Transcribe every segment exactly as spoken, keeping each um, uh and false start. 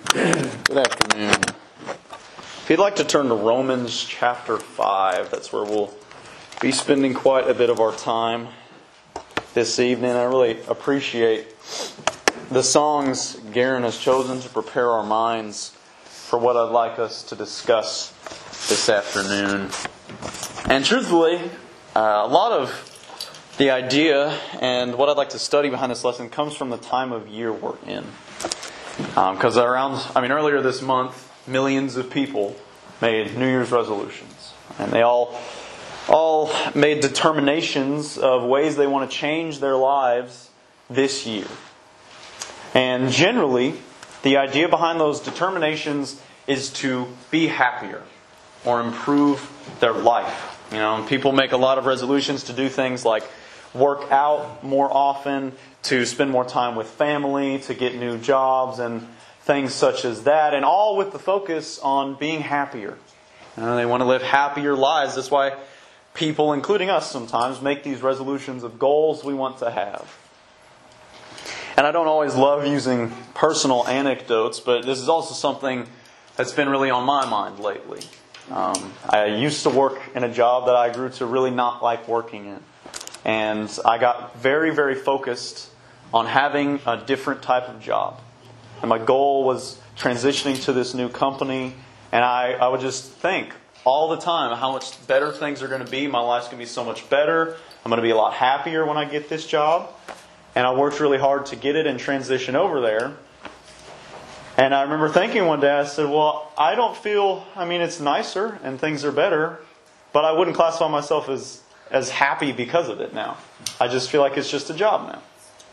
Good afternoon. If you'd like to turn to Romans chapter five, that's where we'll be spending quite a bit of our time this evening. I really appreciate the songs Garen has chosen to prepare our minds for what I'd like us to discuss this afternoon. And truthfully, uh, a lot of the idea and what I'd like to study behind this lesson comes from the time of year we're in. Because um, around, I mean, earlier this month, millions of people made New Year's resolutions, and they all, all made determinations of ways they want to change their lives this year. And generally, the idea behind those determinations is to be happier or improve their life. You know, people make a lot of resolutions to do things like work out more often, to spend more time with family, to get new jobs and things such as that, and all with the focus on being happier. You know, they want to live happier lives. That's why people, including us sometimes, make these resolutions of goals we want to have. And I don't always love using personal anecdotes, but this is also something that's been really on my mind lately. Um, I used to work in a job that I grew to really not like working in. And I got very, very focused on having a different type of job. And my goal was transitioning to this new company. And I, I would just think all the time how much better things are going to be. My life's going to be so much better. I'm going to be a lot happier when I get this job. And I worked really hard to get it and transition over there. And I remember thinking one day, I said, well, I don't feel, I mean, it's nicer and things are better, but I wouldn't classify myself as as happy because of it now. I just feel like it's just a job now.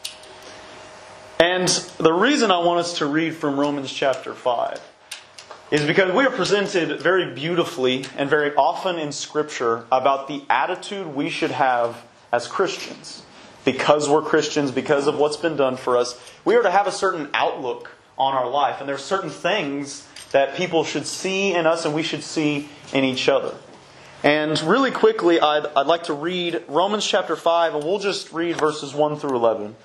And the reason I want us to read from Romans chapter five is because we are presented very beautifully and very often in Scripture about the attitude we should have as Christians. Because we're Christians, because of what's been done for us, we are to have a certain outlook on our life. And there are certain things that people should see in us and we should see in each other. And really quickly, I'd, I'd like to read Romans chapter five, and we'll just read verses one through eleven.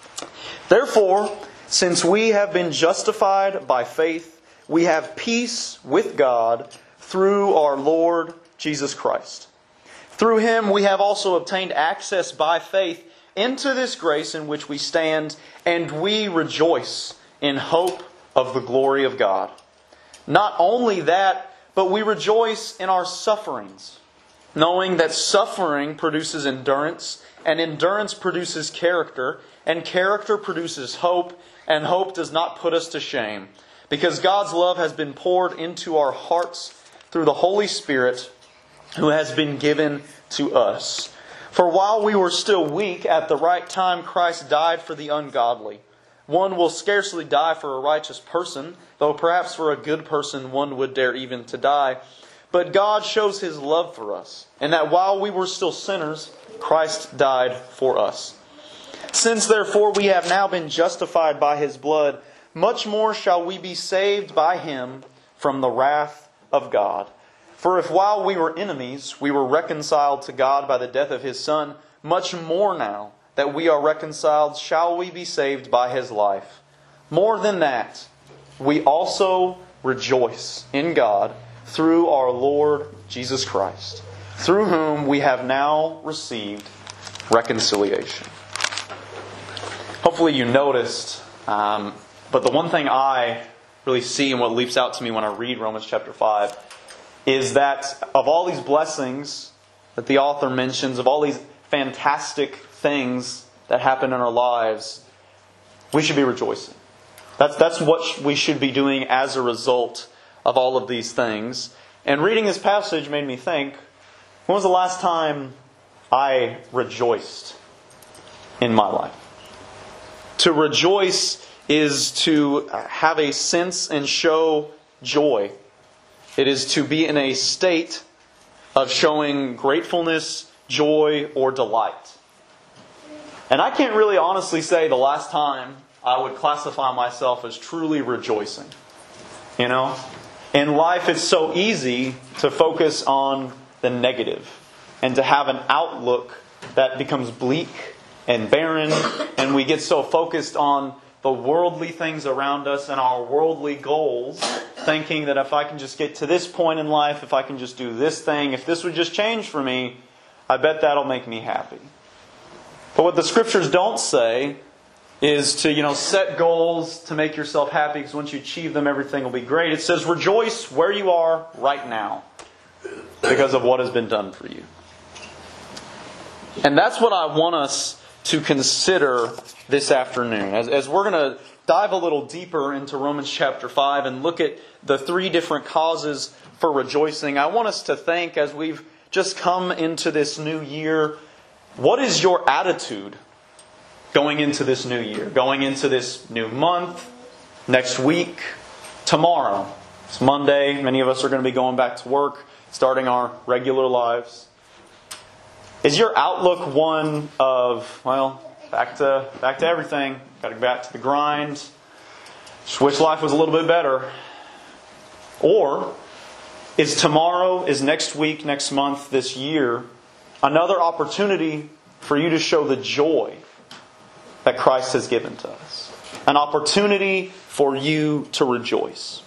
Therefore, since we have been justified by faith, we have peace with God through our Lord Jesus Christ. Through Him we have also obtained access by faith into this grace in which we stand, and we rejoice in hope of the glory of God. Not only that, but we rejoice in our sufferings, knowing that suffering produces endurance, and endurance produces character, and character produces hope, and hope does not put us to shame, because God's love has been poured into our hearts through the Holy Spirit who has been given to us. For while we were still weak, at the right time Christ died for the ungodly. One will scarcely die for a righteous person, though perhaps for a good person one would dare even to die. But God shows His love for us, and that while we were still sinners, Christ died for us. Since therefore we have now been justified by His blood, much more shall we be saved by Him from the wrath of God. For if while we were enemies, we were reconciled to God by the death of His Son, much more now that we are reconciled, shall we be saved by His life. More than that, we also rejoice in God through our Lord Jesus Christ, through whom we have now received reconciliation. Hopefully you noticed, um, but the one thing I really see and what leaps out to me when I read Romans chapter five is that of all these blessings that the author mentions, of all these fantastic things that happen in our lives, we should be rejoicing. That's that's what we should be doing as a result of all of these things. And reading this passage made me think, when was the last time I rejoiced in my life? To rejoice is to have a sense and show joy. It is to be in a state of showing gratefulness, joy, or delight. And I can't really honestly say the last time I would classify myself as truly rejoicing. You know? In life it's so easy to focus on the negative and to have an outlook that becomes bleak and barren, and we get so focused on the worldly things around us and our worldly goals, thinking that if I can just get to this point in life, if I can just do this thing, if this would just change for me, I bet that'll make me happy. But what the Scriptures don't say is to, you know, set goals to make yourself happy, because once you achieve them, everything will be great. It says, rejoice where you are right now because of what has been done for you. And that's what I want us to consider this afternoon. As, as we're going to dive a little deeper into Romans chapter five and look at the three different causes for rejoicing, I want us to think, as we've just come into this new year, what is your attitude going into this new year? Going into this new month, next week, tomorrow. It's Monday. Many of us are going to be going back to work, starting our regular lives. Is your outlook one of, well, back to back to everything, got to get back to the grind, just wish life was a little bit better? Or is tomorrow, is next week, next month, this year, another opportunity for you to show the joy that Christ has given to us? An opportunity for you to rejoice.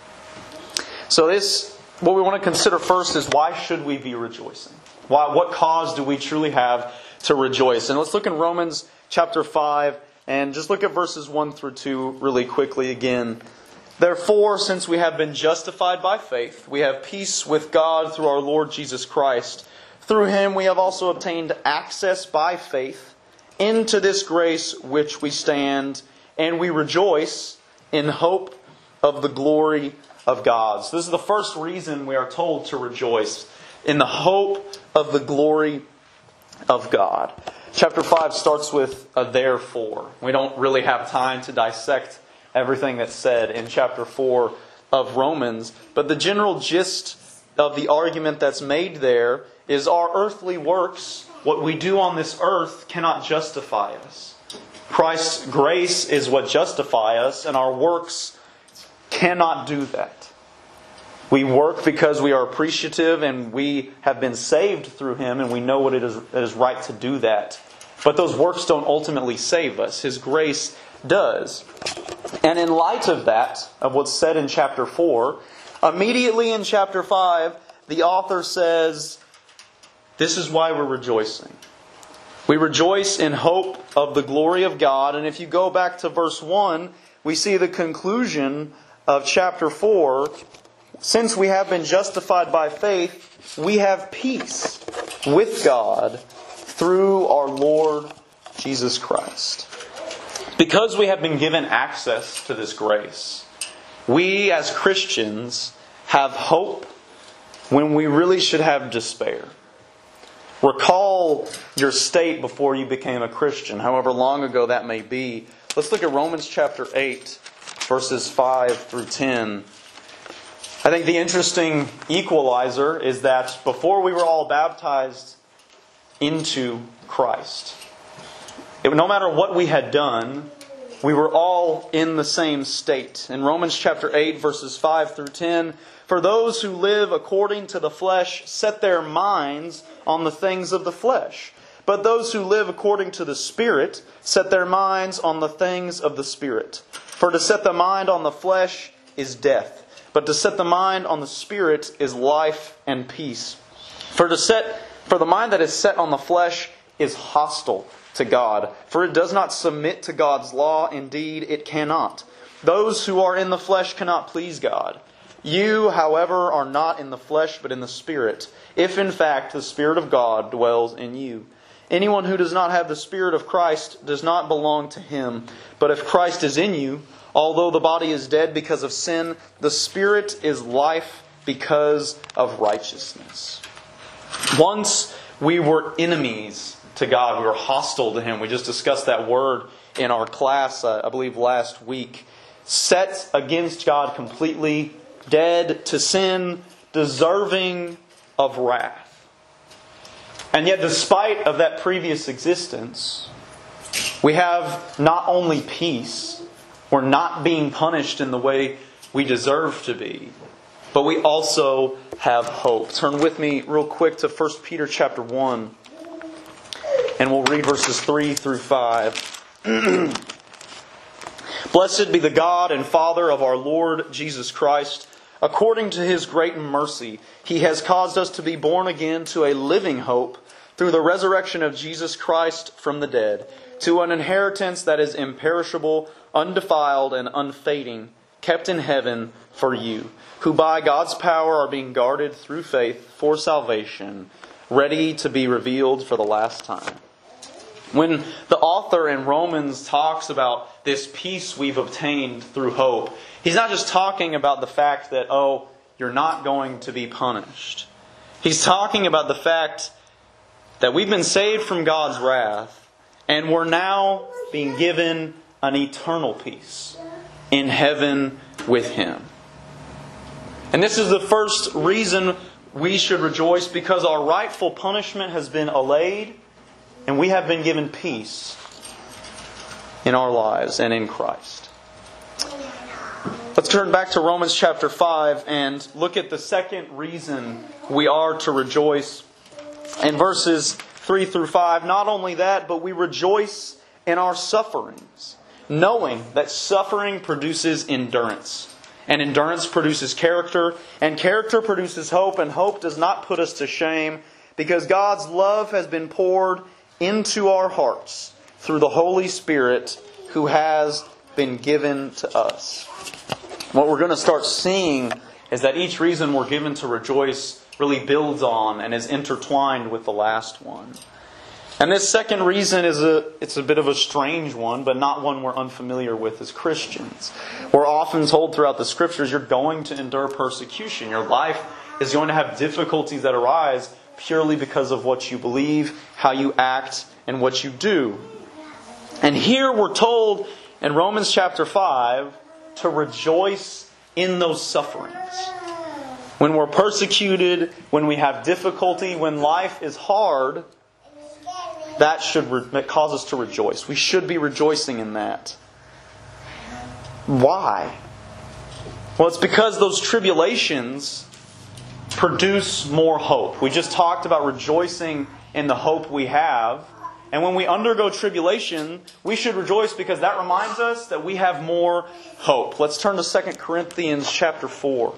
So this, what we want to consider first is, why should we be rejoicing? Why, what cause do we truly have to rejoice? And let's look in Romans chapter five and just look at verses one through two really quickly again. Therefore, since we have been justified by faith, we have peace with God through our Lord Jesus Christ. Through Him we have also obtained access by faith into this grace which we stand, and we rejoice in hope of the glory of God. So this is the first reason we are told to rejoice, in the hope of the glory of God. Chapter five starts with a therefore. We don't really have time to dissect everything that's said in chapter four of Romans, but the general gist of the argument that's made there is, our earthly works, what we do on this earth, cannot justify us. Christ's grace is what justifies us, and our works cannot do that. We work because we are appreciative and we have been saved through Him, and we know what it is, it is right to do that. But those works don't ultimately save us. His grace does. And in light of that, of what's said in chapter four, immediately in chapter five, the author says, this is why we're rejoicing. We rejoice in hope of the glory of God. And if you go back to verse one, we see the conclusion of chapter four. Since we have been justified by faith, we have peace with God through our Lord Jesus Christ. Because we have been given access to this grace, we as Christians have hope when we really should have despair. Recall your state before you became a Christian, however long ago that may be. Let's look at Romans chapter eight, verses five through ten. I think the interesting equalizer is that before we were all baptized into Christ, it, no matter what we had done, we were all in the same state. In Romans chapter eight, verses five through ten, for those who live according to the flesh set their minds on the things of the flesh. But those who live according to the Spirit set their minds on the things of the Spirit. For to set the mind on the flesh is death, but to set the mind on the Spirit is life and peace. For to set, for the mind that is set on the flesh is hostile to God, for it does not submit to God's law. Indeed, it cannot. Those who are in the flesh cannot please God. You, however, are not in the flesh, but in the Spirit, if in fact the Spirit of God dwells in you. Anyone who does not have the Spirit of Christ does not belong to Him. But if Christ is in you, although the body is dead because of sin, the Spirit is life because of righteousness. Once we were enemies to God. We were hostile to Him. We just discussed that word in our class, uh, I believe last week. Set against God completely, dead to sin, deserving of wrath. And yet, despite of that previous existence, we have not only peace, we're not being punished in the way we deserve to be, but we also have hope. Turn with me real quick to First Peter chapter one, and we'll read verses three through five. Blessed be the God and Father of our Lord Jesus Christ. According to His great mercy, He has caused us to be born again to a living hope through the resurrection of Jesus Christ from the dead, to an inheritance that is imperishable, undefiled, and unfading, kept in heaven for you, who by God's power are being guarded through faith for salvation, ready to be revealed for the last time. When the author in Romans talks about this peace we've obtained through hope, he's not just talking about the fact that, oh, you're not going to be punished. He's talking about the fact that we've been saved from God's wrath, and we're now being given an eternal peace in heaven with Him. And this is the first reason we should rejoice, because our rightful punishment has been allayed, and we have been given peace in our lives and in Christ. Let's turn back to Romans chapter five and look at the second reason we are to rejoice. In verses three through five, not only that, but we rejoice in our sufferings, knowing that suffering produces endurance. And endurance produces character, and character produces hope, and hope does not put us to shame, because God's love has been poured into our hearts through the Holy Spirit who has been given to us. What we're going to start seeing is that each reason we're given to rejoice really builds on and is intertwined with the last one. And this second reason is a it's a bit of a strange one, but not one we're unfamiliar with as Christians. We're often told throughout the Scriptures you're going to endure persecution. Your life is going to have difficulties that arise purely because of what you believe, how you act, and what you do. And here we're told in Romans chapter five to rejoice in those sufferings. When we're persecuted, when we have difficulty, when life is hard, that should re- cause us to rejoice. We should be rejoicing in that. Why? Well, it's because those tribulations produce more hope. We just talked about rejoicing in the hope we have. And when we undergo tribulation, we should rejoice because that reminds us that we have more hope. Let's turn to Second Corinthians chapter four.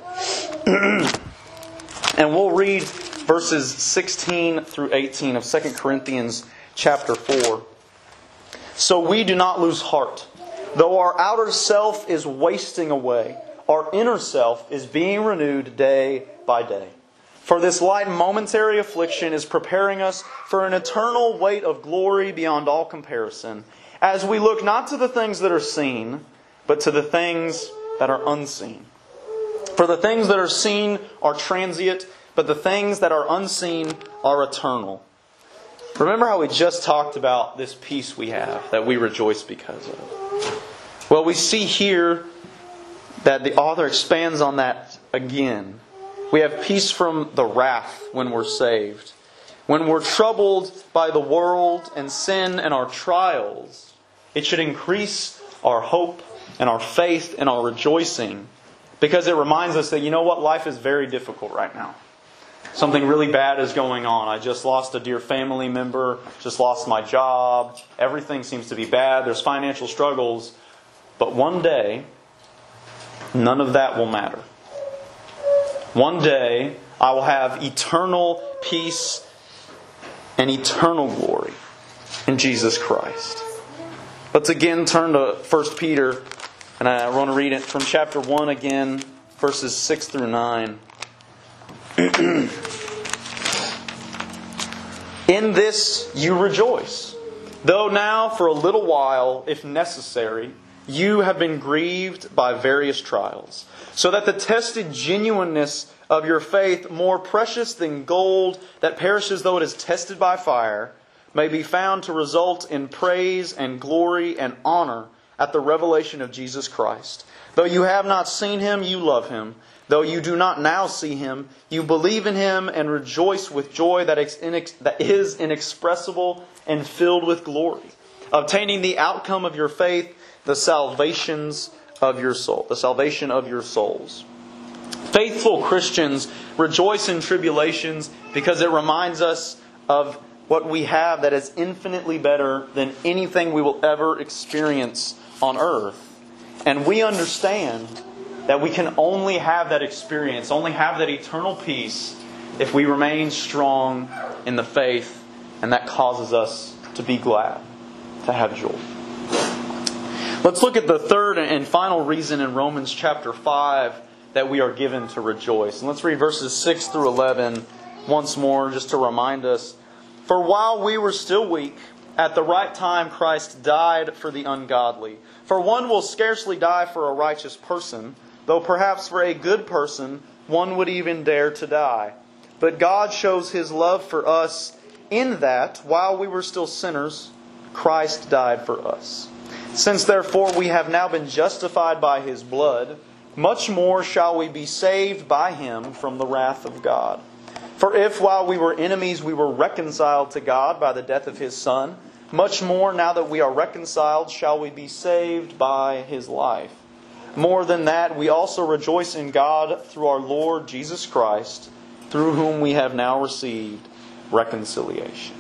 And we'll read verses sixteen through eighteen of Second Corinthians chapter four. So we do not lose heart. Though our outer self is wasting away, our inner self is being renewed day by day. For this light momentary affliction is preparing us for an eternal weight of glory beyond all comparison, as we look not to the things that are seen, but to the things that are unseen. For the things that are seen are transient, but the things that are unseen are eternal. Remember how we just talked about this peace we have, that we rejoice because of. Well, we see here that the author expands on that again. We have peace from the wrath when we're saved. When we're troubled by the world and sin and our trials, it should increase our hope and our faith and our rejoicing, because it reminds us that, you know what, life is very difficult right now. Something really bad is going on. I just lost a dear family member, just lost my job. Everything seems to be bad. There's financial struggles. But one day, none of that will matter. One day, I will have eternal peace and eternal glory in Jesus Christ. Let's again turn to First Peter, and I want to read it from chapter one again, verses six through nine. In this you rejoice, though now for a little while, if necessary, you have been grieved by various trials, so that the tested genuineness of your faith, more precious than gold that perishes though it is tested by fire, may be found to result in praise and glory and honor at the revelation of Jesus Christ. Though you have not seen Him, you love Him. Though you do not now see Him, you believe in Him and rejoice with joy that is inexpressible and filled with glory, obtaining the outcome of your faith, the salvations of your soul, the salvation of your souls. Faithful Christians rejoice in tribulations because it reminds us of what we have that is infinitely better than anything we will ever experience on earth. And we understand that we can only have that experience, only have that eternal peace, if we remain strong in the faith, and that causes us to be glad, to have joy. Let's look at the third and final reason in Romans chapter five that we are given to rejoice. And let's read verses six through eleven once more, just to remind us. For while we were still weak, at the right time Christ died for the ungodly. For one will scarcely die for a righteous person, though perhaps for a good person one would even dare to die. But God shows His love for us in that, while we were still sinners, Christ died for us. Since therefore we have now been justified by His blood, much more shall we be saved by Him from the wrath of God. For if while we were enemies we were reconciled to God by the death of His Son, much more now that we are reconciled shall we be saved by His life. More than that, we also rejoice in God through our Lord Jesus Christ, through whom we have now received reconciliation.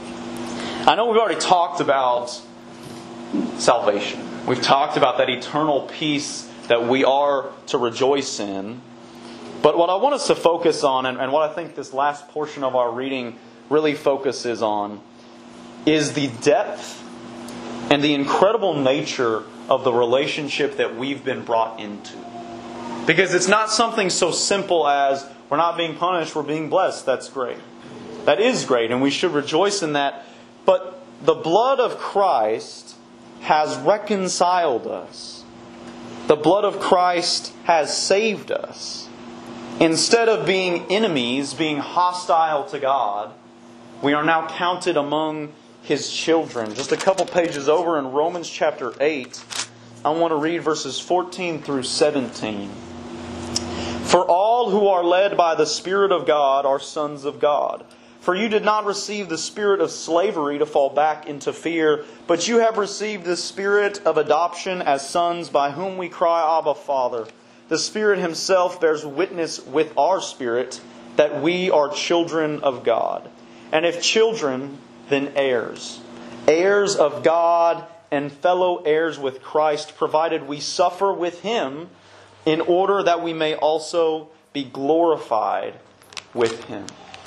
I know we've already talked about salvation. We've talked about that eternal peace that we are to rejoice in. But what I want us to focus on, and, and what I think this last portion of our reading really focuses on, is the depth and the incredible nature of the relationship that we've been brought into. Because it's not something so simple as, we're not being punished, we're being blessed. That's great. That is great, and we should rejoice in that. But the blood of Christ has reconciled us. The blood of Christ has saved us. Instead of being enemies, being hostile to God, we are now counted among His children. Just a couple pages over in Romans chapter eight, I want to read verses fourteen through seventeen. For all who are led by the Spirit of God are sons of God. For you did not receive the spirit of slavery to fall back into fear, but you have received the Spirit of adoption as sons, by whom we cry, Abba, Father. The Spirit Himself bears witness with our spirit that we are children of God. And if children, then heirs. Heirs of God and fellow heirs with Christ, provided we suffer with Him, in order that we may also be glorified with Him.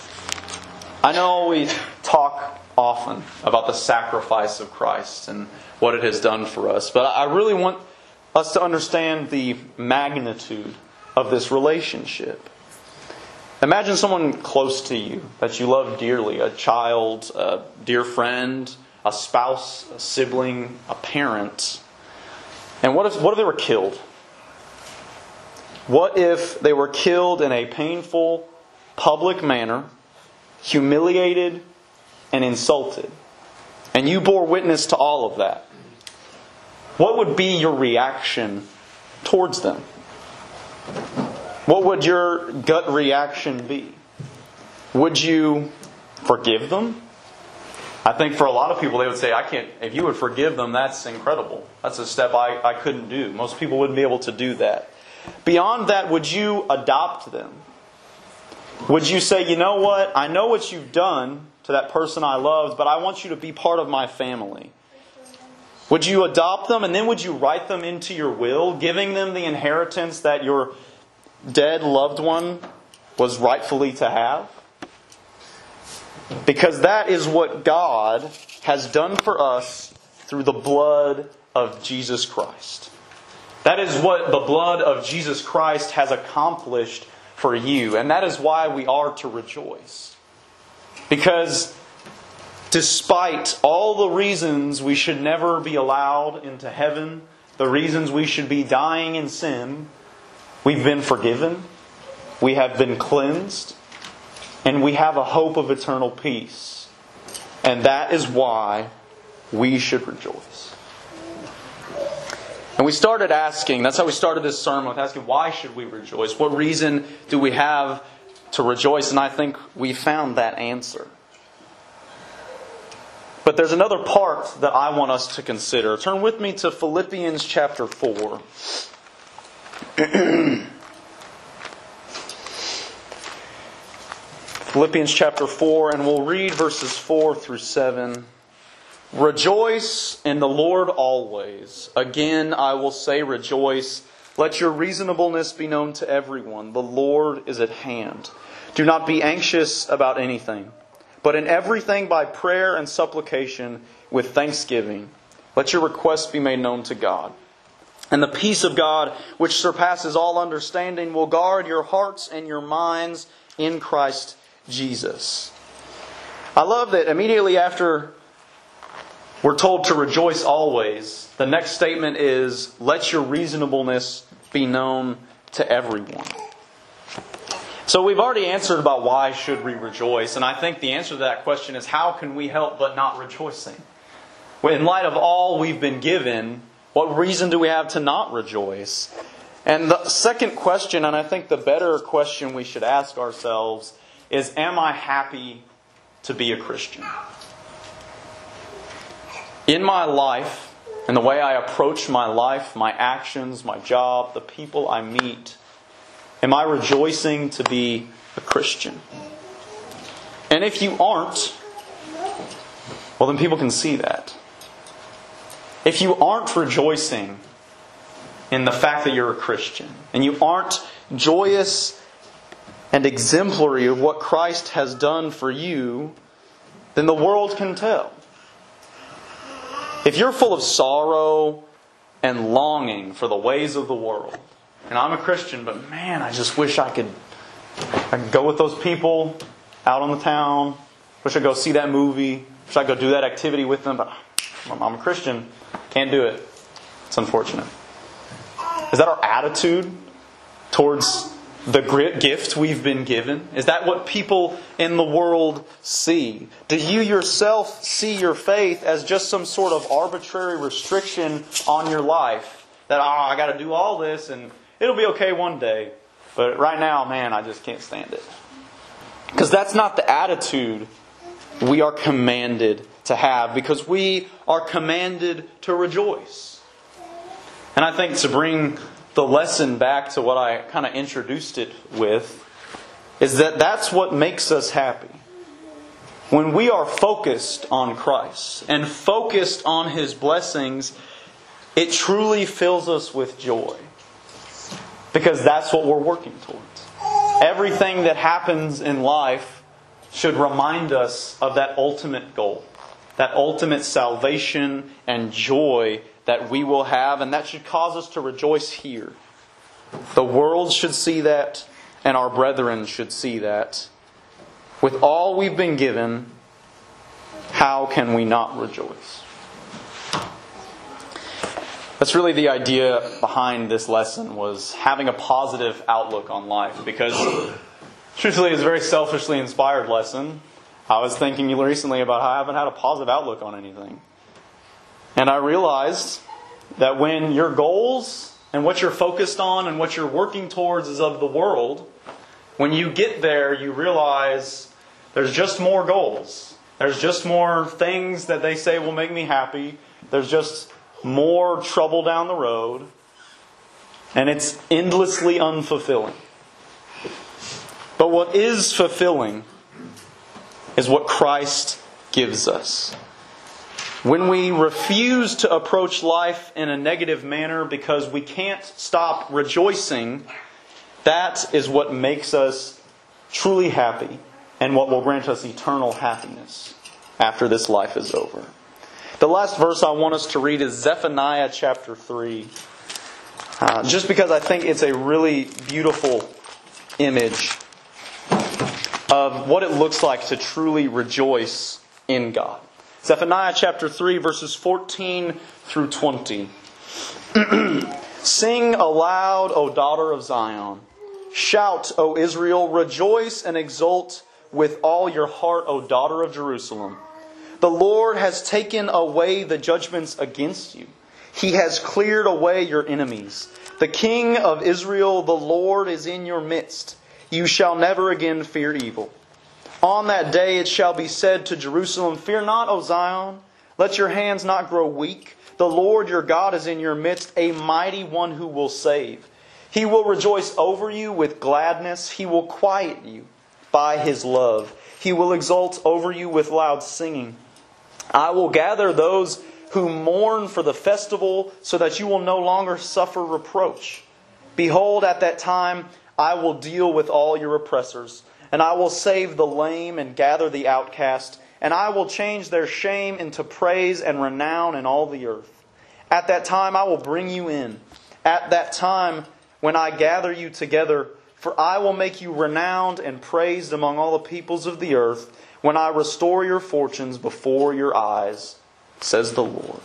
I know we talk often about the sacrifice of Christ and what it has done for us, but I really want us to understand the magnitude of this relationship. Imagine someone close to you that you love dearly, a child, a dear friend, a spouse, a sibling, a parent. And what if, what if they were killed? What if they were killed in a painful, public manner, humiliated and insulted, and you bore witness to all of that? What would be your reaction towards them? What would your gut reaction be? Would you forgive them? I think for a lot of people they would say, I can't, if you would forgive them, that's incredible. That's a step I, I couldn't do. Most people wouldn't be able to do that. Beyond that, would you adopt them? Would you say, you know what, I know what you've done to that person I loved, but I want you to be part of my family? Would you adopt them, and then would you write them into your will, giving them the inheritance that your dead loved one was rightfully to have? Because that is what God has done for us through the blood of Jesus Christ. That is what the blood of Jesus Christ has accomplished for you. And that is why we are to rejoice. Because despite all the reasons we should never be allowed into heaven, the reasons we should be dying in sin, we've been forgiven, we have been cleansed, and we have a hope of eternal peace. And that is why we should rejoice. And we started asking, that's how we started this sermon, with asking, why should we rejoice? What reason do we have to rejoice? And I think we found that answer. But there's another part that I want us to consider. Turn with me to Philippians chapter four. Philippians chapter four, and we'll read verses four through seven. Rejoice in the Lord always. Again, I will say rejoice. Let your reasonableness be known to everyone. The Lord is at hand. Do not be anxious about anything, but in everything by prayer and supplication with thanksgiving, let your requests be made known to God. And the peace of God, which surpasses all understanding, will guard your hearts and your minds in Christ Jesus. I love that immediately after we're told to rejoice always, the next statement is, let your reasonableness be known to everyone. So we've already answered about why should we rejoice, and I think the answer to that question is, how can we help but not rejoicing? In light of all we've been given, what reason do we have to not rejoice? And the second question, and I think the better question we should ask ourselves, is, am I happy to be a Christian? In my life, and the way I approach my life, my actions, my job, the people I meet, am I rejoicing to be a Christian? And if you aren't, well, then people can see that. If you aren't rejoicing in the fact that you're a Christian, and you aren't joyous and exemplary of what Christ has done for you, then the world can tell. If you're full of sorrow and longing for the ways of the world, and I'm a Christian, but man, I just wish I could, I could go with those people out on the town. Wish I'd go see that movie. Wish I'd go do that activity with them, but I'm a Christian. Can't do it. It's unfortunate. Is that our attitude towards the great gift we've been given? Is that what people in the world see? Do you yourself see your faith as just some sort of arbitrary restriction on your life? That, oh, I got to do all this and it'll be okay one day. But right now, man, I just can't stand it. Because that's not the attitude we are commanded to have. Because we are commanded to rejoice. And I think to bring the lesson back to what I kind of introduced it with, is that that's what makes us happy. When we are focused on Christ and focused on His blessings, it truly fills us with joy. Because that's what we're working towards. Everything that happens in life should remind us of that ultimate goal. That ultimate salvation and joy that we will have, and that should cause us to rejoice here. The world should see that, and our brethren should see that. With all we've been given, how can we not rejoice? That's really the idea behind this lesson, was having a positive outlook on life. Because, truthfully, it's a very selfishly inspired lesson. I was thinking recently about how I haven't had a positive outlook on anything. And I realized that when your goals and what you're focused on and what you're working towards is of the world, when you get there, you realize there's just more goals. There's just more things that they say will make me happy. There's just more trouble down the road. And it's endlessly unfulfilling. But what is fulfilling is what Christ gives us. When we refuse to approach life in a negative manner because we can't stop rejoicing, that is what makes us truly happy and what will grant us eternal happiness after this life is over. The last verse I want us to read is Zephaniah chapter three. Uh, just because I think it's a really beautiful image of what it looks like to truly rejoice in God. Zephaniah chapter three, verses fourteen through twenty. Sing aloud, O daughter of Zion. Shout, O Israel. Rejoice and exult with all your heart, O daughter of Jerusalem. The Lord has taken away the judgments against you. He has cleared away your enemies. The King of Israel, the Lord, is in your midst. You shall never again fear evil. On that day it shall be said to Jerusalem, fear not, O Zion. Let your hands not grow weak. The Lord your God is in your midst, a mighty one who will save. He will rejoice over you with gladness. He will quiet you by His love. He will exult over you with loud singing. I will gather those who mourn for the festival, so that you will no longer suffer reproach. Behold, at that time I will deal with all your oppressors, and I will save the lame and gather the outcast, and I will change their shame into praise and renown in all the earth. At that time I will bring you in. At that time when I gather you together, for I will make you renowned and praised among all the peoples of the earth, when I restore your fortunes before your eyes, says the Lord.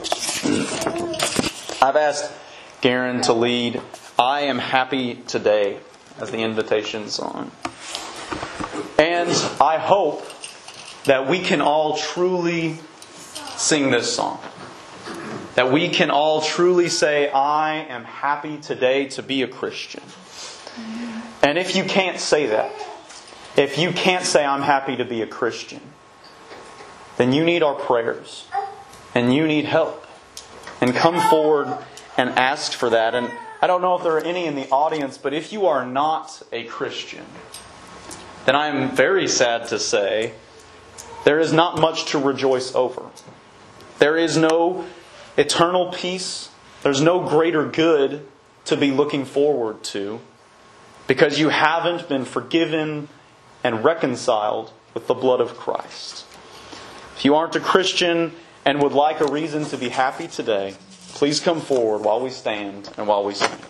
I've asked Garen to lead I Am Happy Today as the invitation song. And I hope that we can all truly sing this song. That we can all truly say, I am happy today to be a Christian. And if you can't say that, if you can't say I'm happy to be a Christian, then you need our prayers. And you need help. And come forward and ask for that. And I don't know if there are any in the audience, but if you are not a Christian, then I am very sad to say there is not much to rejoice over. There is no eternal peace. There's no greater good to be looking forward to, because you haven't been forgiven and reconciled with the blood of Christ. If you aren't a Christian and would like a reason to be happy today, please come forward while we stand and while we sing.